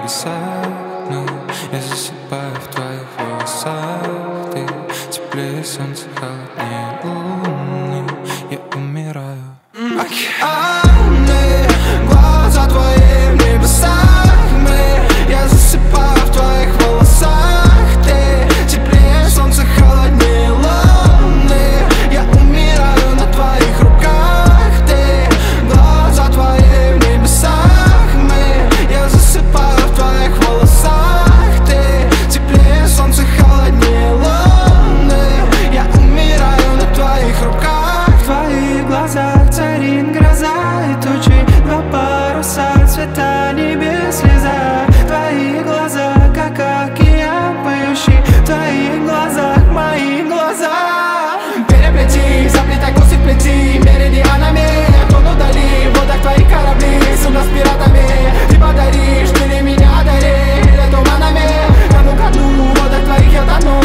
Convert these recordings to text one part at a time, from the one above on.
небесах, но я засыпаю в твоих волосах. Ты теплее солнца, холоднее луны. Я умираю. Океаны, глаза твои в небесах. Я засыпаю в твоих волосах. Ты теплее солнца, холоднее луны. Я умираю на твоих руках. Ты, глаза твои в небесах. Я засыпаю в твоих волосах. Ты теплее солнца, холоднее луны. Я умираю на твоих руках. В твоих глазах царит гроза и тучи, два паруса, цвета небес, слеза. В твоих глазах, как океан поющий, в твоих глазах мои глаза. Переплети, заплетай косы в плети, меридианами тону вдали, в водах твоих корабли, судно с пиратами. Ты подаришь, ты ли меня одари, или туманами, кону ко дну, в водах твоих я тону.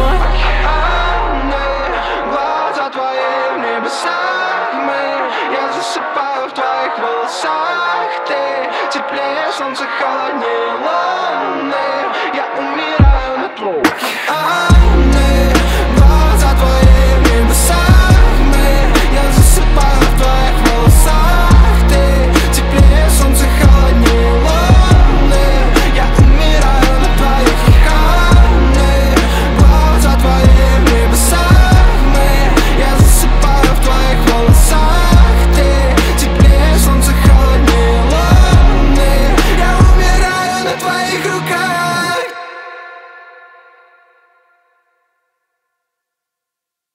Глаза твои в небесах, я засыпаю в твоих волосах. Ты теплее солнца, холоднее луны. Я умираю на твоих.